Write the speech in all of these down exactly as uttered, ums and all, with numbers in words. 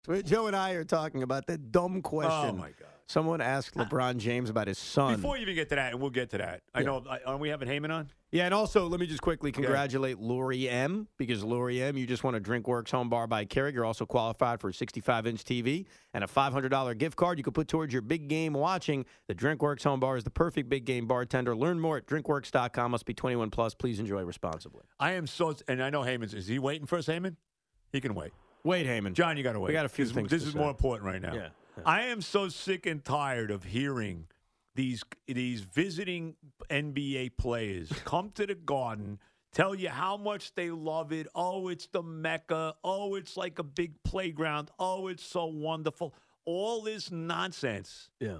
So Joe and I are talking about that dumb question. Oh, my God. Someone asked LeBron James about his son. Before you even get to that, and we'll get to that. I Yeah. know, I- aren't we having Heyman on? Yeah, and also, let me just quickly congratulate Lori M, because Lori M, you just won a DrinkWorks Home Bar by Keurig. You're also qualified for a sixty-five inch T V and a five hundred dollars gift card you can put towards your big game watching. The DrinkWorks Home Bar is the perfect big game bartender. Learn more at drinkworks dot com. Must be twenty-one plus. Please enjoy responsibly. I am so, and I know Heyman's, is he waiting for us, Heyman? He can wait. Wait, Heyman. John, you got to wait. We got a few this, things This to is say. more important right now. Yeah, yeah. I am so sick and tired of hearing these these visiting N B A players come to the Garden, tell you how much they love it. Oh, it's the Mecca. Oh, it's like a big playground. Oh, it's so wonderful. All this nonsense. Yeah.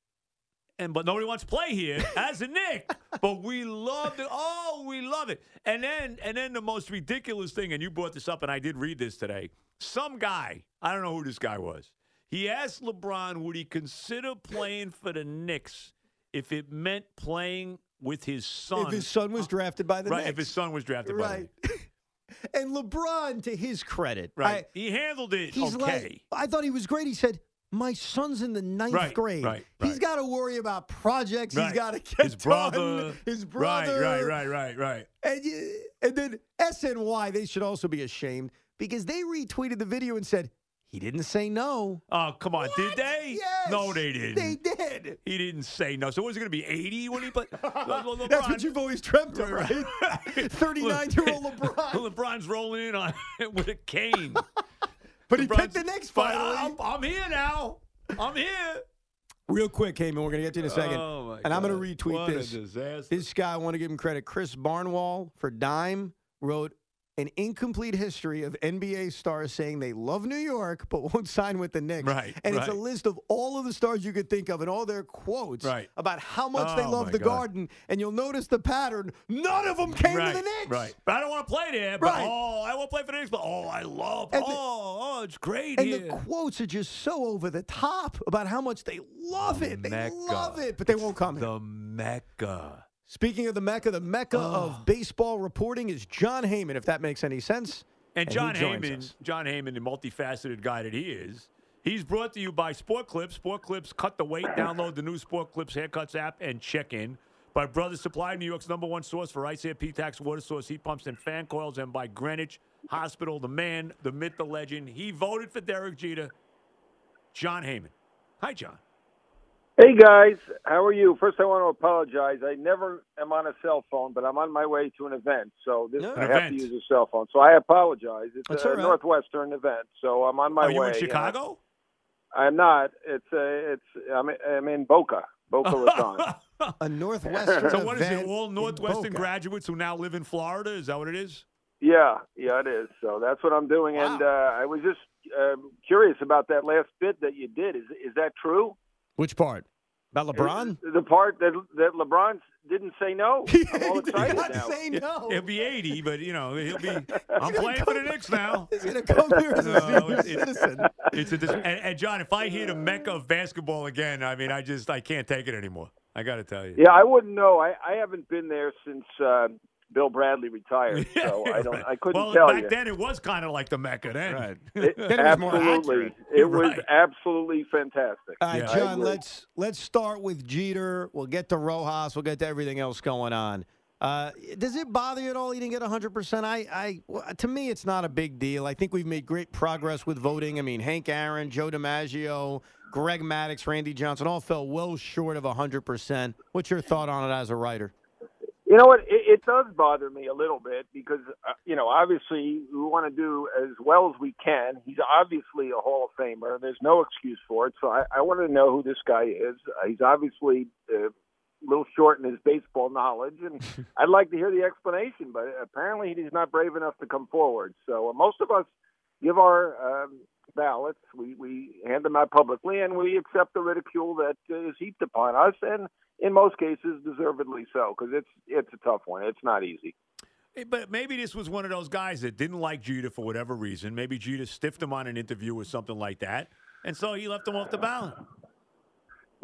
And but nobody wants to play here as a Knick. But we love it. Oh, we love it. And then and then the most ridiculous thing, and you brought this up, and I did read this today. Some guy, I don't know who this guy was. He asked LeBron, would he consider playing for the Knicks if it meant playing with his son? If his son was drafted by the right, Knicks. if his son was drafted by the Right. Knicks. And LeBron, to his credit, Right. I- he handled it he's okay. like, I thought he was great. He said, my son's in the ninth Right, grade. right, He's right. got to worry about projects. He's Right. got to get his done. brother. His brother. Right, right, right, right, right. And, you- and then S N Y, they should also be ashamed because they retweeted the video and said, he didn't say no. Oh, come on. Did What? they? Yes, No, they didn't. They did. He didn't say no. So was it going to be eighty when he played? Le- Le- LeBron, That's what you've always dreamt of, right? thirty-nine-year-old LeBron. LeBron's rolling in on with a cane. But he LeBron's- picked the Knicks But finally. I'm, I'm here now. I'm here. Real quick, Heyman, we're going to get to you in a second. Oh, my and I'm God. going to retweet What this. a disaster. This guy, I want to give him credit. Chris Barnwall for Dime wrote an incomplete history of N B A stars saying they love New York but won't sign with the Knicks. Right, And it's a right. list of all of the stars you could think of and all their quotes Right. about how much they Oh, love my the God. Garden. And you'll notice the pattern. None of them came right, to the Knicks. Right. But I don't want to play there. But, Right. oh, I won't play for the Knicks. But, oh, I love. And the- oh, oh, it's great And here. the quotes are just so over the top about how much they love The it. They Mecca. love it, but they won't come here. The Mecca. Speaking of the Mecca, the Mecca of baseball reporting is John Heyman, if that makes any sense. And he John joins Heyman, us. John Heyman, the multifaceted guy that he is, he's brought to you by Sport Clips. Sport Clips, cut the weight. Download the new Sport Clips haircuts app and check in. By Brothers Supply, New York's number one source for ice air, P-Tax, water source, heat pumps, and fan coils. And by Greenwich Hospital, the man, the myth, the legend. He voted for Derek Jeter. John Heyman. Hi, John. Hey guys, how are you? First, I want to apologize. I never am on a cell phone, but I'm on my way to an event, so this Yeah. I An have event. to use a cell phone. So I apologize. It's That's a all right. Northwestern event, so I'm on my Are way. you in and I- Chicago? I'm not. It's uh, it's I'm I'm in Boca, Boca Raton. A Northwestern So what is event it? All in Northwestern Boca. graduates who now live in Florida? Is that what it is? Yeah, yeah, it is. So that's what I'm doing, and uh, I was just um, curious about that last bit that you did. Is is that true? Which part? About LeBron? The part that that LeBron didn't say no. I'm all He excited did not now. say no. He'll be eighty, but, you know, he'll be. I'm playing for the Knicks now. He's going to come here as a No, senior it's- it's- citizen. It's a dis- and, and John, if I hear the Mecca of basketball again, I mean, I just I can't take it anymore. I got to tell you. Yeah, I wouldn't know. I, I haven't been there since uh, Bill Bradley retired, so I don't. Right. I couldn't well, tell back you. then it was kind of like the Mecca then. Right. It- Then it was more absolutely, accurate. it You're was right. absolutely fantastic. All right, Yeah. I John, agree. let's let's start with Jeter. We'll get to Rojas. We'll get to everything else going on. Uh, does it bother you at all he didn't get one hundred percent? I, I, well, to me, it's not a big deal. I think we've made great progress with voting. I mean, Hank Aaron, Joe DiMaggio, Greg Maddux, Randy Johnson all fell well short of one hundred percent. What's your thought on it as a writer? You know what? It, it does bother me a little bit because uh, you know, obviously, we want to do as well as we can. He's obviously a Hall of Famer. There's no excuse for it. So I, I want to know who this guy is. Uh, he's obviously uh, a little short in his baseball knowledge, and I'd like to hear the explanation. But apparently, he's not brave enough to come forward. So uh, most of us give our um, ballots. We we hand them out publicly, and we accept the ridicule that uh, is heaped upon us. And in most cases, deservedly so, because it's it's a tough one. It's not easy. Hey, But maybe this was one of those guys that didn't like Jeter for whatever reason. Maybe Jeter stiffed him on an interview or something like that, and so he left him off the ballot.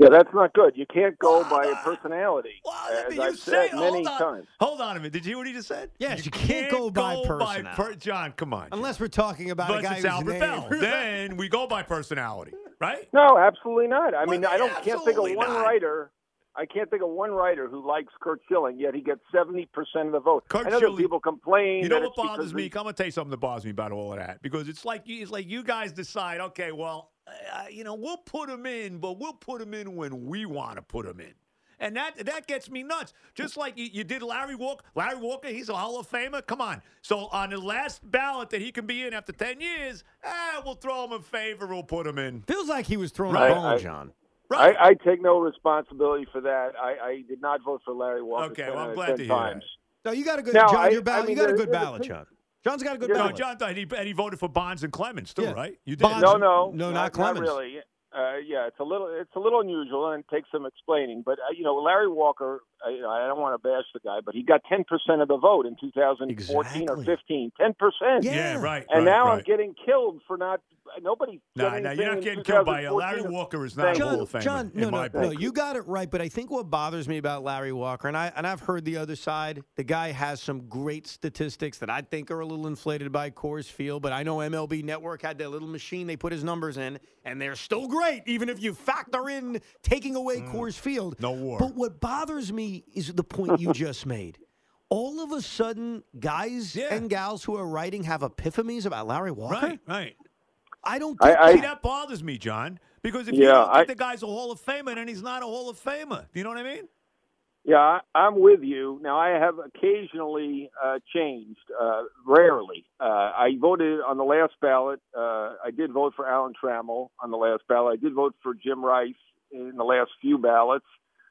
Yeah, that's not good. You can't go by a personality, Well, as you I've say, said many hold on, times. Hold on a minute. Did you hear what he just said? Yes, you can't go by go personality. per- John, come on. Unless we're talking about a guy Versus whose Albert name. Bell. Then we go by personality, right? No, absolutely not. I What mean, do you I don't mean, can't think of absolutely one not? writer. I can't think of one writer who likes Kurt Schilling, yet he gets seventy percent of the vote. Kurt I know Schilling- that people complain. You know that what it's because bothers me? he- I'm gonna tell you something that bothers me about all of that because it's like you, it's like you guys decide. Okay, well, uh, you know, we'll put him in, but we'll put him in when we want to put him in, and that that gets me nuts. Just like you, you did Larry Walker. Larry Walker, he's a Hall of Famer. Come on. So on the last ballot that he can be in after ten years, ah, we'll throw him a favor. We'll put him in. Feels like he was throwing Right, a bone, I- John. Right. I, I take no responsibility for that. I, I did not vote for Larry Walker Okay, ten well, I'm out of glad ten to hear times. that. No, you got a good Now, John. I- your ballot. I mean, you got a there- good there's a ballot, thing- John. John's got a good There's a- No, ballot. John, and he, and he voted for Bonds and Clemens too, Yeah. right? You did. Bonds- No, no, No, not Clemens. really. Uh, yeah, it's a little it's a little unusual and it takes some explaining. But uh, you know, Larry Walker, I, I don't want to bash the guy, but he got ten percent of the vote in two thousand fourteen Exactly. or fifteen. Ten percent. Yeah. Yeah, right. And right, now right. I'm getting killed for not. Nobody. No, said no, anything you're not in getting killed by uh, twenty Larry fourteen. Walker is not a Thank Hall you. of Famer John, in no, my no, book. no, you got it right. But I think what bothers me about Larry Walker, and I and I've heard the other side, the guy has some great statistics that I think are a little inflated by Coors Field. But I know M L B Network had their little machine; they put his numbers in, and they're still great, even if you factor in taking away Coors Field. No war. But what bothers me is the point you just made. All of a sudden, guys Yeah. and gals who are writing have epiphanies about Larry Walker. Right, right. I don't. I- Get I- See, that bothers me, John, because if you Yeah, don't think I- the guy's a Hall of Famer, then he's not a Hall of Famer. Do you know what I mean? Yeah, I, I'm with you. Now, I have occasionally uh, changed, uh, rarely. Uh, I voted on the last ballot. Uh, I did vote for Alan Trammell on the last ballot. I did vote for Jim Rice in the last few ballots.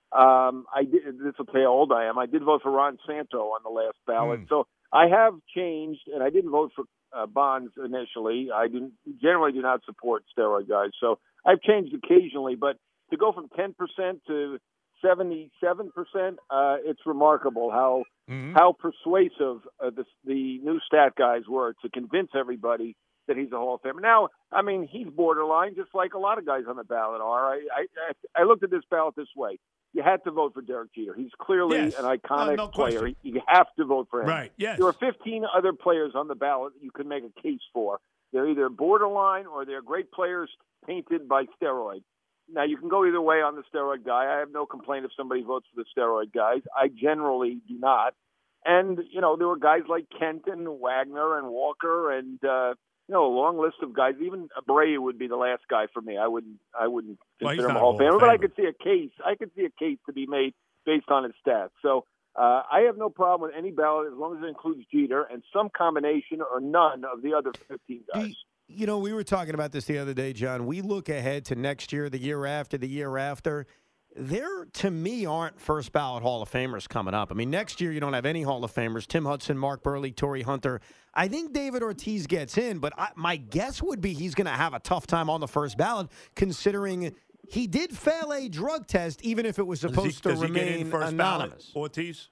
Um, I did, this will tell you how old I am. I did vote for Ron Santo on the last ballot. Mm. So I have changed, and I didn't vote for uh, Bonds initially. I didn't, generally do not support steroid guys. So I've changed occasionally, but to go from ten percent to seventy-seven percent, uh, it's remarkable how Mhm. how persuasive uh, the, the new stat guys were to convince everybody that he's a Hall of Famer. Now, I mean, he's borderline, just like a lot of guys on the ballot are. I I, I looked at this ballot this way. You had to vote for Derek Jeter. He's clearly Yes. an iconic Uh, no player. question. You have to vote for him. Right, yes. There are fifteen other players on the ballot you can make a case for. They're either borderline or they're great players painted by steroid. Now, you can go either way on the steroid guy. I have no complaint if somebody votes for the steroid guys. I generally do not. And, you know, there were guys like Kenton, Wagner, and Walker, and, uh, you know, a long list of guys. Even Abreu would be the last guy for me. I wouldn't I wouldn't Well, he's consider him a not a Hall of Hall of Famer, but I Famer. could see a case. I could see a case to be made based on his stats. So uh, I have no problem with any ballot as long as it includes Jeter and some combination or none of the other fifteen Do guys. you, you know, we were talking about this the other day, John. We look ahead to next year, the year after, the year after. There, to me, aren't first ballot Hall of Famers coming up. I mean, next year you don't have any Hall of Famers. Tim Hudson, Mark Burley, Torrey Hunter. I think David Ortiz gets in, but I, my guess would be he's going to have a tough time on the first ballot, considering he did fail a drug test, even if it was Does he- supposed does to he get in remain first ballot, anonymous. Ortiz?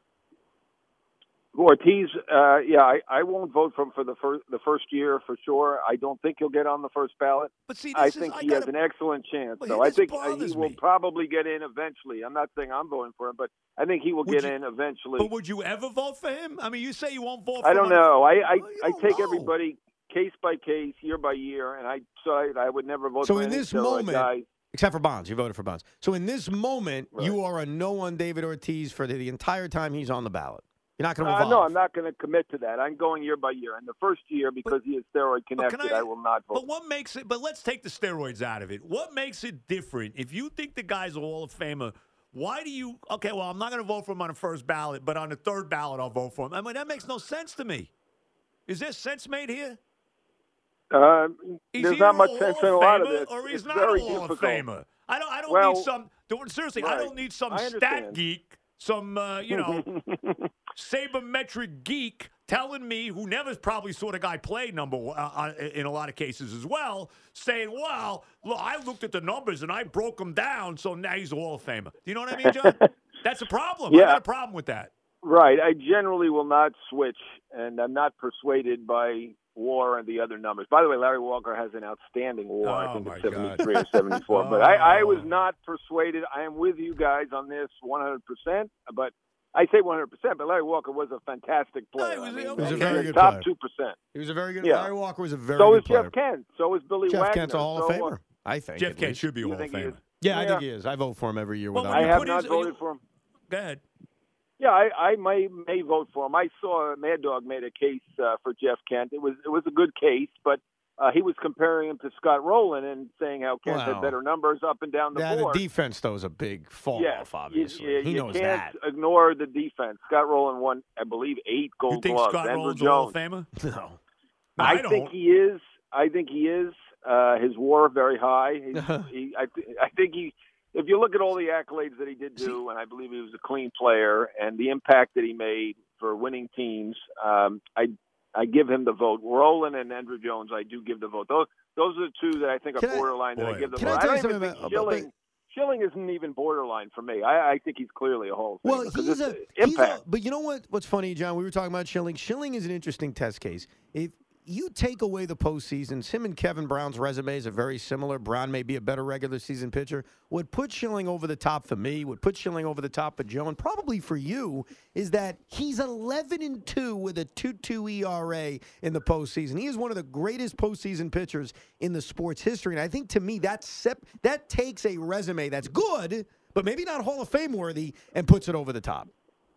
Ortiz, uh, yeah, I, I won't vote for him for the first the first year for sure. I don't think he'll get on the first ballot. But see, this I is, think I he gotta, has an excellent chance. Well, So I this think uh, he bothers will me. probably get in eventually. I'm not saying I'm voting for him, but I think he will Would get you- in eventually. But would you ever vote for him? I mean, you say you won't vote for I him. don't on- know. I I, Well, you I don't take know. everybody case by case, year by year, and I decide I would never vote So for in any this steroid moment, guy. Except for Bonds. You voted for Bonds. So in this moment, Right. you are a no on David Ortiz for the, the entire time he's on the ballot. You're not going to Uh, evolve. no, I'm not going to commit to that. I'm going year by year. And the first year, because he is steroid But can connected, I, will not vote. But what makes it? But let's take the steroids out of it. What makes it different? If you think the guy's a Hall of Famer, why do you? Okay, well, I'm not going to vote for him on the first ballot, but on the third ballot, I'll vote for him. I mean, that makes no sense to me. Is there sense made here? Uh, He's there's either not much a sense Hall in a of lot of Famer this. or he's It's not very a Hall difficult. of Famer. I don't. I don't Well, need some. don't- Seriously, I right. don't need some I stat understand. geek, some uh, you know, sabermetric geek telling me who never probably saw the guy play number one, uh, uh, in a lot of cases as well, saying, "Well, look, I looked at the numbers and I broke them down, so now he's a Hall of Famer." Do you know what I mean, John? That's a problem. I Yeah. got a problem with that. Right. I generally will not switch, and I'm not persuaded by WAR and the other numbers. By the way, Larry Walker has an outstanding WAR. I Oh, think my it's seventy-three or seventy-four. But I, I was not persuaded. I am with you guys on this one hundred percent. But I say one hundred percent, but Larry Walker was a fantastic player. No, he was- I mean, he was a in very the good top player. two percent. He was a very good. Yeah. Larry Walker was a very So good is player. Jeff Kent. So is Billy Jeff Wagner. Kent's a Hall so, of uh, Famer, I think. Jeff at Kent least. should be a You Hall of think he Famer. is? Yeah, I think Yeah. he is. I vote for him every year Well, without when I you a have put not his- voted for him. Go ahead. Yeah, I, I may may vote for him. I saw Mad Dog made a case uh, for Jeff Kent. It was it was a good case, but uh, he was comparing him to Scott Rowland and saying how Kent Wow. had better numbers up and down the Yeah, the board. defense, though, is a big fall Yes, off, obviously. You, you, he you knows can't that. ignore the defense. Scott Rowland won, I believe, eight Gold You think Gloves. Scott Andrew Rowland's a Hall of Jones. Famer? No. No, I, I, don't. think he is. I think he is. Uh, his WAR very high. He's, he, I, th- I think he. If you look at all the accolades that he did do, and I believe he was a clean player, and the impact that he made for winning teams, um, I I give him the vote. Rowland and Andrew Jones, I do give the vote. Those those are the two that I think are Can I- borderline that Boy, I give the can vote. I I, tell you don't even something think about- Schilling. but- Schilling isn't even borderline for me. I, I think he's clearly a Hall of Famer. Well, 'cause he's it's a, he's impact. a. But you know what? What's funny, John? We were talking about Schilling. Schilling is an interesting test case. If you take away the postseasons, him and Kevin Brown's resumes are very similar. Brown may be a better regular season pitcher. What put Schilling over the top for me, what put Schilling over the top for Joe, and probably for you, is that he's eleven and two with a two point two E R A in the postseason. He is one of the greatest postseason pitchers in the sports history, and I think to me that sep- that takes a resume that's good, but maybe not Hall of Fame worthy, and puts it over the top.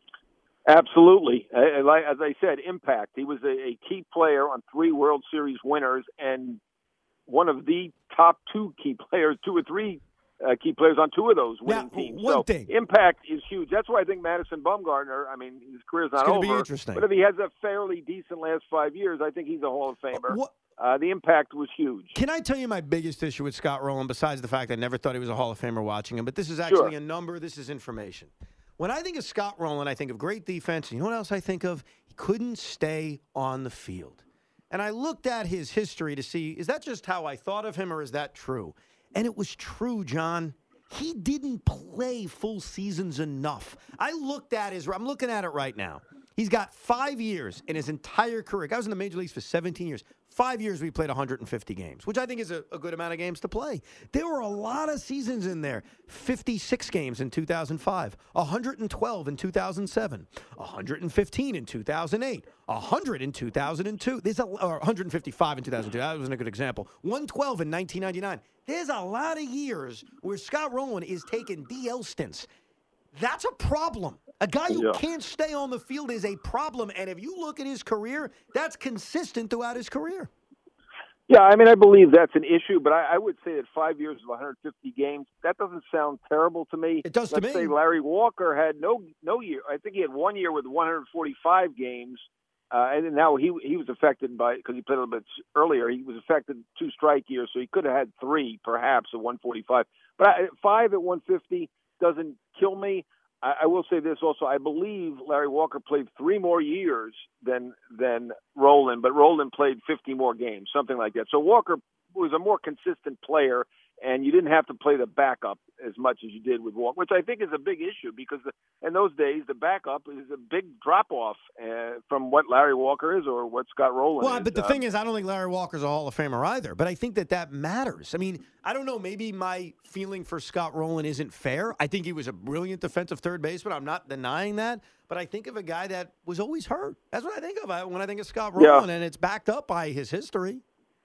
Absolutely. I- I Like as I said, impact. He was a, a key player on three World Series winners and one of the top two key players, two or three uh, key players on two of those winning Now, teams. one so thing. impact is huge. That's why I think Madison Bumgarner, I mean, his career's not It's gonna over. be interesting. But if he has a fairly decent last five years, I think he's a Hall of Famer. What, Uh, the impact was huge. Can I tell you my biggest issue with Scott Rowland, besides the fact I never thought he was a Hall of Famer watching him, but this is actually Sure. a number, this is information. When I think of Scott Rowland, I think of great defense. You know what else I think of? He couldn't stay on the field. And I looked at his history to see, is that just how I thought of him or is that true? And it was true, John. He didn't play full seasons enough. I looked at his, I'm looking at it right now. He's got five years in his entire career. Guy was in the major leagues for seventeen years. Five years we played one hundred fifty games, which I think is a, a good amount of games to play. There were a lot of seasons in there. fifty-six games in two thousand five, one hundred twelve in two thousand seven, one hundred fifteen in two thousand eight, one hundred in two thousand two. There's a, or one hundred fifty-five in two thousand two. That wasn't a good example. one hundred twelve in nineteen ninety-nine. There's a lot of years where Scott Rowland is taking D L stints. That's a problem. A guy who Yeah. can't stay on the field is a problem. And if you look at his career, that's consistent throughout his career. Yeah, I mean, I believe that's an issue, but I, I would say that five years of one hundred fifty games, that doesn't sound terrible to me. It does to Let's me. say Larry Walker had no no year. I think he had one year with one hundred forty-five games, uh, and then now he he was affected by, because he played a little bit earlier, he was affected two strike years, so he could have had three, perhaps, at one forty-five. But I, five at one fifty doesn't kill me. I, I will say this also. I believe Larry Walker played three more years than than Rowland, but Rowland played fifty more games, something like that. So Walker was a more consistent player, and you didn't have to play the backup as much as you did with Walker, which I think is a big issue because the, in those days the backup is a big drop-off uh, from what Larry Walker is or what Scott Rowland Well, is. but the Uh, thing is, I don't think Larry Walker's a Hall of Famer either. But I think that that matters. I mean, I don't know. Maybe my feeling for Scott Rowland isn't fair. I think he was a brilliant defensive third baseman. I'm not denying that. But I think of a guy that was always hurt. That's what I think of when I think of Scott Yeah. Rowland, and it's backed up by his history.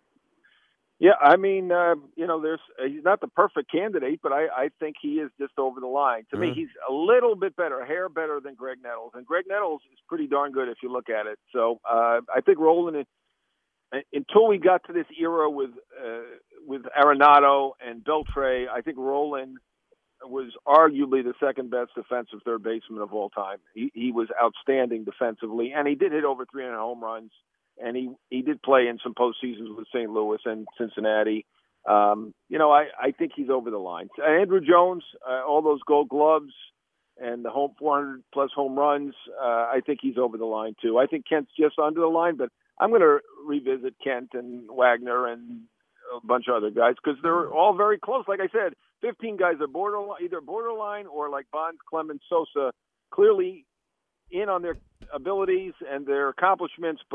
Yeah, I mean, uh, you know, there's uh, he's not the perfect candidate, but I, I think he is just over the line. To me, Mhm. he's a little bit better, a hair better than Greg Nettles, and Greg Nettles is pretty darn good if you look at it. So uh, I think Rowland, uh, until we got to this era with uh, with Arenado and Beltre, I think Rowland was arguably the second best defensive third baseman of all time. He, he was outstanding defensively, and he did hit over three hundred home runs. And he, he did play in some postseasons with Saint Louis and Cincinnati. Um, you know, I, I think he's over the line. Uh, Andrew Jones, uh, all those Gold Gloves and the home four hundred plus home runs, uh, I think he's over the line too. I think Kent's just under the line, but I'm going to revisit Kent and Wagner and a bunch of other guys because they're all very close. Like I said, fifteen guys are borderline, either borderline or like Bonds, Clemens, Sosa, clearly in on their abilities and their accomplishments, but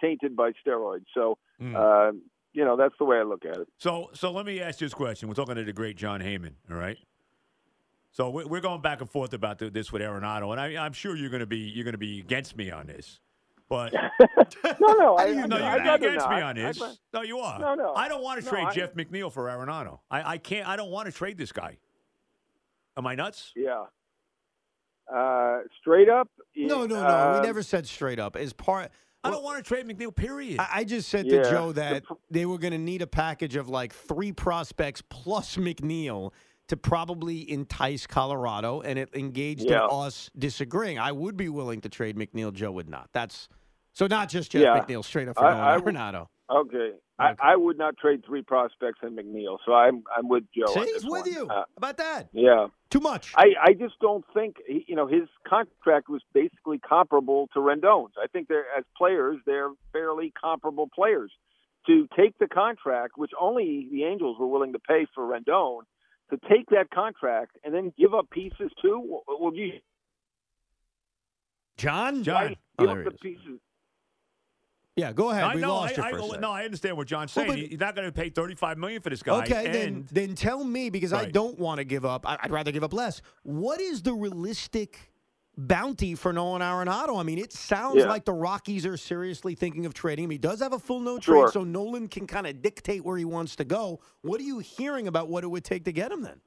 tainted by steroids. So, Mm. uh, you know, that's the way I look at it. So, so let me ask you this question. We're talking to the great John Heyman, all right? So we're we're going back and forth about the, this with Arenado, and I, I'm sure you're going to be you're going to be against me on this. But no, no, I, no, I, you're I'd not rather against not. me on this. I'd, no, you are. No, no. I don't want to no, trade I, Jeff McNeil for Arenado. I, I can't. I don't want to trade this guy. Am I nuts? Yeah. Uh, straight up. No, no, no. Uh, we never said straight up. As part. I don't want to trade McNeil, period. I, I just said Yeah. to Joe that they were going to need a package of like three prospects plus McNeil to probably entice Colorado, and it engaged Yeah. in us disagreeing. I would be willing to trade McNeil. Joe would not. That's so not just Jeff Yeah. McNeil straight up for I- Nolan I would- Arenado. Okay. Okay. I, I would not trade three prospects and McNeil, so I'm I'm with Joe. See, on he's this with one. you. Uh, How about that? yeah. Too much. I, I just don't think he, you know his contract was basically comparable to Rendon's. I think they're as players they're fairly comparable players. To take the contract, which only the Angels were willing to pay for Rendon, to take that contract and then give up pieces too. Well, well you John? John. why Oh, give there up he the is. pieces? Yeah, go ahead. I we know. lost I, you for I, a second. no, I understand what John's saying. but- You're not going to pay thirty-five million dollars for this guy. Okay, then and then tell me, because I Right. don't want to give up. I- I'd rather give up less. What is the realistic bounty for Nolan Arenado? I mean, it sounds Yeah. like the Rockies are seriously thinking of trading him. He does have a full no Sure. trade, so Nolan can kind of dictate where he wants to go. What are you hearing about what it would take to get him then?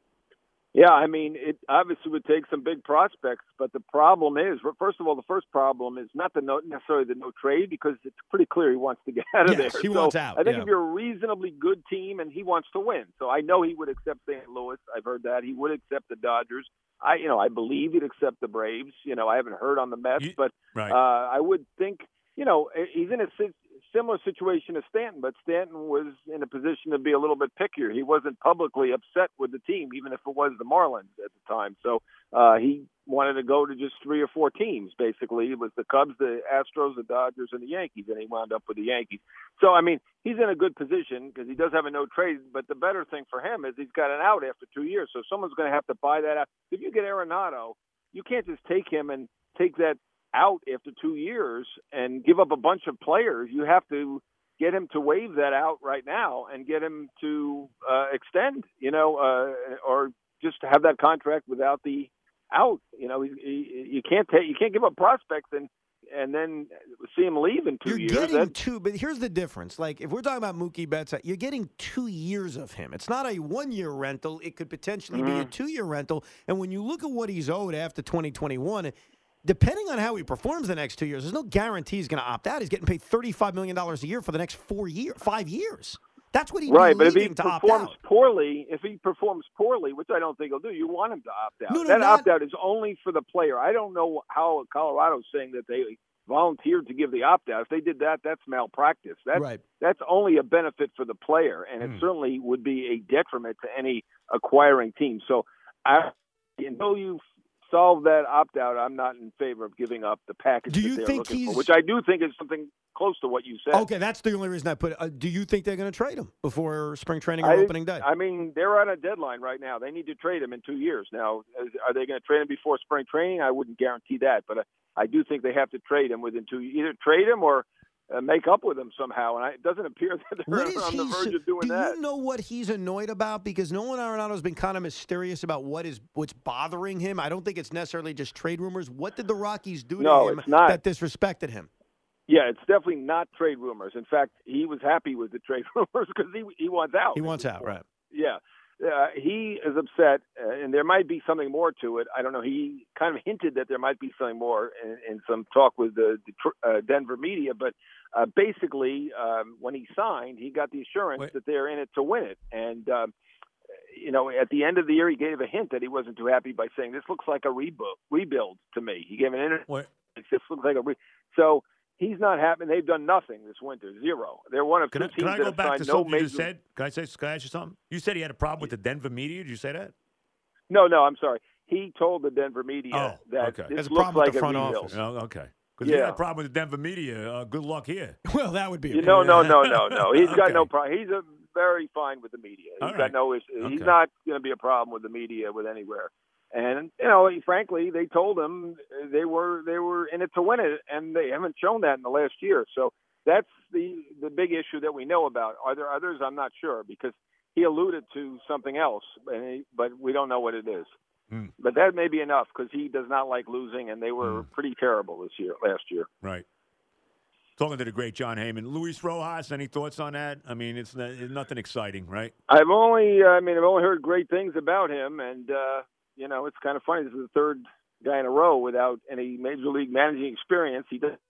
Yeah, I mean, it obviously would take some big prospects, but the problem is, first of all, the first problem is not the no, necessarily the no trade, because it's pretty clear he wants to get out of Yes, there. he so wants out, I think yeah. if you're a reasonably good team and he wants to win, so I know he would accept Saint Louis. I've heard that he would accept the Dodgers. I, you know, I believe he'd accept the Braves. You know, I haven't heard on the Mets, You- but right. uh, I would think, you know, he's in a si- similar situation as Stanton, but Stanton was in a position to be a little bit pickier. He wasn't publicly upset with the team, even if it was the Marlins at the time. So uh, he wanted to go to just three or four teams, basically. It was the Cubs, the Astros, the Dodgers, and the Yankees, and he wound up with the Yankees. So, I mean, he's in a good position because he does have a no trade, but the better thing for him is he's got an out after two years, so someone's going to have to buy that out. If you get Arenado, you can't just take him and take that out after two years and give up a bunch of players. You have to get him to waive that out right now and get him to uh, extend, you know, uh, or just have that contract without the out. You know, he, he, you can't take, you can't give up prospects and and then see him leave in two You're years. getting That- two, but here's the difference. Like, if we're talking about Mookie Betts, you're getting two years of him. It's not a one-year rental. It could potentially be a Mhm. two-year rental. And when you look at what he's owed after twenty twenty-one, depending on how he performs the next two years, there's no guarantee he's going to opt out. He's getting paid thirty-five million dollars a year for the next four years, five years. That's what he'd Right, be but if he leaving to opt performs out. poorly, if he performs poorly, which I don't think he'll do, you want him to opt out. No, no, that not- opt out is only for the player. I don't know how Colorado's saying that they volunteered to give the opt out. If they did that, that's malpractice. That's Right. that's only a benefit for the player, and it Hmm. certainly would be a detriment to any acquiring team. So, I, until you solve that opt out, I'm not in favor of giving up the package Do that you they're think looking he's- for, which I do think is something close to what you said. Okay, that's the only reason I put it. Uh, do you think they're going to trade him before spring training or I, opening day? I mean, they're on a deadline right now. They need to trade him in two years. Now, is- are they going to trade him before spring training? I wouldn't guarantee that, but I, I do think they have to trade him within two. Either trade him or uh, make up with him somehow. And I, it doesn't appear that they're What is on the he? verge so- of doing do that. you know what he's annoyed about? Because Nolan Arenado has been kind of mysterious about what is what's bothering him. I don't think it's necessarily just trade rumors. What did the Rockies do No, to him it's not. that disrespected him? Yeah, it's definitely not trade rumors. In fact, he was happy with the trade rumors because he he wants out. He wants out, right? Yeah. Uh, he is upset, uh, and there might be something more to it. I don't know. He kind of hinted that there might be something more in, in some talk with the, the uh, Denver media. But uh, basically, um, when he signed, he got the assurance Wait. that they're in it to win it. And, um, you know, at the end of the year, he gave a hint that he wasn't too happy by saying, this looks like a rebuild, rebuild to me. He gave an interview. What? This looks like a re- So he's not happy. They've done nothing this winter, zero. They're one of Can two I, teams can I that go have back signed to no something major. you just said? Can I say? Can I ask you something? You said he had a problem with the Denver media. Did you say that? No, no, I'm sorry. He told the Denver media Oh, that okay. this Has a looks problem with like the a front rebuild. office. Oh, okay. Because you Yeah. had a problem with the Denver media. Uh, good luck here. Well, that would be. You know, no, no, no, no. He's got Okay. no problem. He's a very fine with the media. He's All got right. no issue. He's Okay. not going to be a problem with the media with anywhere. And you know, frankly, they told him they were they were in it to win it, and they haven't shown that in the last year. So that's the the big issue that we know about. Are there others? I'm not sure, because he alluded to something else, and he, but we don't know what it is. Mm. But that may be enough, because he does not like losing, and they were Mm. pretty terrible this year, last year. Right. Talking to the great John Heyman. Luis Rojas, any thoughts on that? I mean, it's, not, it's nothing exciting, right? I've only, I mean, I've only heard great things about him, and uh, you know, it's kind of funny. This is the third guy in a row without any major league managing experience. He does.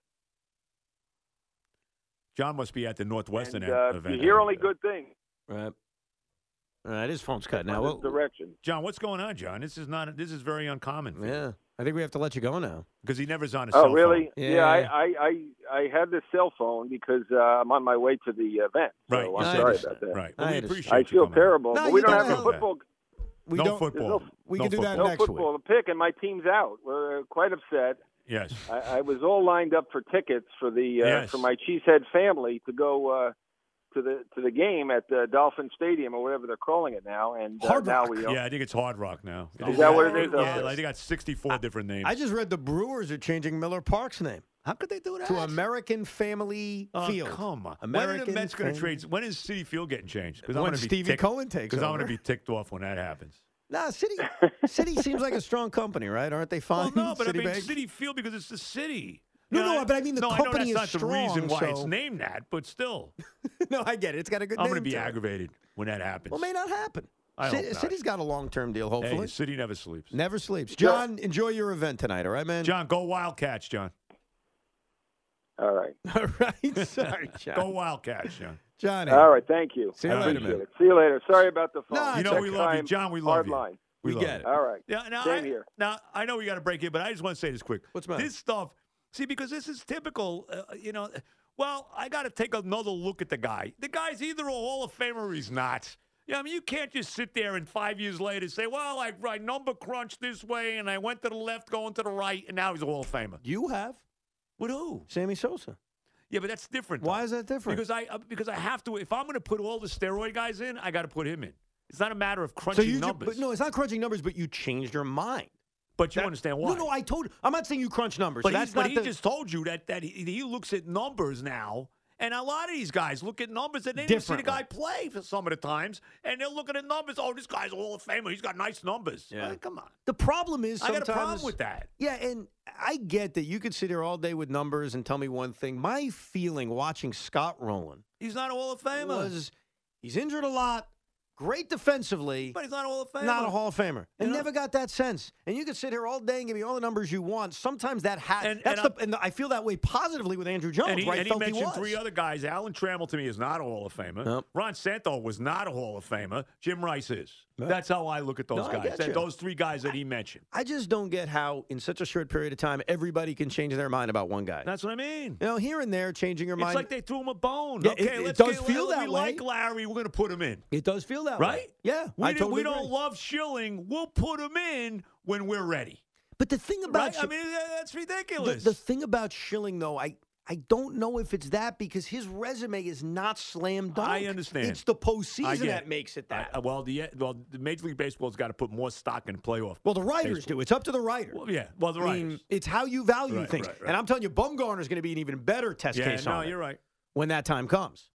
John must be at the Northwestern And, uh, event. you hear only good things. Right. All right, his phone's cut in now. this Well, direction. John, what's going on, John? This is not. This is very uncommon. for you. yeah, I think we have to let you go now. Because he never's on his Oh, cell really? phone. Yeah. Yeah, I, I, I, I had this cell phone because uh, I'm on my way to the event. So Right. I'm you I said sorry this. about that. Right. I Well, we understand. appreciate I you feel coming on. terrible, No, but we you don't don't have feel the bad. football. We no don't. football. We no can do that football. No next football week. to pick, and my team's out. We're quite upset. Yes. I, I was all lined up for tickets for the uh, Yes. for my Cheesehead family to go uh, to the to the game at the Dolphin Stadium, or whatever they're calling it now. And uh, Hard now Rock. we don't. Yeah, I think it's Hard Rock now. Is that what it is? Yeah, Okay. I think got sixty-four different names. I just read the Brewers are changing Miller Park's name How could they do that? to American Family Oh, Field. come on. when American are the Mets going to Family- trade? When is City Field getting changed? Because I'm When going to be Stevie ticked, Cohen takes Because I'm over. going to be ticked off when that happens. Nah, City City seems like a strong company, right? Aren't they fine? Well, no, but I mean Citibank? City Field because it's the city. No, You know, no, but I mean the no, company I know is that's not the reason strong, why it's so- named that, but still, No, I get it. It's got a good I'm name going to be to it. aggravated when that happens. Well, it may not happen. I Ci- hope not. City's got a long-term deal, Hey, hopefully. the city never sleeps. Never sleeps. John, enjoy your event tonight, all right, man? John, go Wildcats, John. All right. All right. Sorry, John. Go Wildcats, John. Johnny. All right. Thank you. See you I later, appreciate man. it. See you later. Sorry about the phone. No, You it's know okay. we love you, Time, John. We love hard you. line. We love get you. it. All right. Yeah, now, Same I, here. now I know we got to break it, but I just want to say this quick. What's the matter? This stuff, see, because this is typical. Uh, you know, well, I got to take another look at the guy. The guy's either a Hall of Famer or he's not. Yeah, I mean, you can't just sit there and five years later say, "Well, I, I number crunched this way, and I went to the left, going to the right, and now he's a Hall of Famer." You have With who? Sammy Sosa. Yeah, but that's different. Why though. is that different? Because I uh, because I have to. If I'm going to put all the steroid guys in, I got to put him in. It's not a matter of so crunching you ju- numbers. but no, it's not crunching numbers, but you changed your mind. But you That- understand why? No, no, I told. I'm not saying you crunch numbers. But, so he's, that's but not he the, just told you that that he, he looks at numbers now, and a lot of these guys look at numbers and they didn't see the guy play for some of the times, and they're looking at numbers. Oh, this guy's a Hall of Famer. He's got nice numbers. Yeah. Like, come on. The problem is I got sometimes a problem with that. Yeah, and I get that you could sit here all day with numbers and tell me one thing. My feeling watching Scott Rowland He's not a Hall of Famer. was he's injured a lot, great defensively, but he's not a Hall of Famer. not a Hall of Famer. And You know? never got that sense. And you could sit here all day and give me all the numbers you want. Sometimes that ha- And- that's and the and I feel that way positively with Andrew Jones. And he, where I and he felt mentioned was. three other guys. Alan Trammell to me is not a Hall of Famer. Nope. Ron Santo was not a Hall of Famer. Jim Rice is. Nope. That's how I look at those No, I guys. get That- you. those three guys that he mentioned. I just don't get how in such a short period of time everybody can change their mind about one guy. That's what I mean. You know, here and there, changing your It's mind. like they threw him a bone. Yeah, okay, it- it let's does get, feel we that like way. Larry. We're going to put him in. It does feel that Right? way. Yeah, We, I did- totally we don't agree. love Schilling. We'll put him in when we're ready. But the thing about Right? I mean, that- that's the, ridiculous. the thing about Schilling, though, I I don't know if it's that because his resume is not slam dunk. I understand. It's the I postseason get that it. makes it that. I- well, the well, the Major League Baseball's got to put more stock in playoff. well, the writers baseball. do. It's up to the writer. Well, yeah. Well, the I writers. mean, it's how you value Right, things. right, right. And I'm telling you, Bumgarner's going to be an even better test yeah, case no, on it you're right. when that time comes.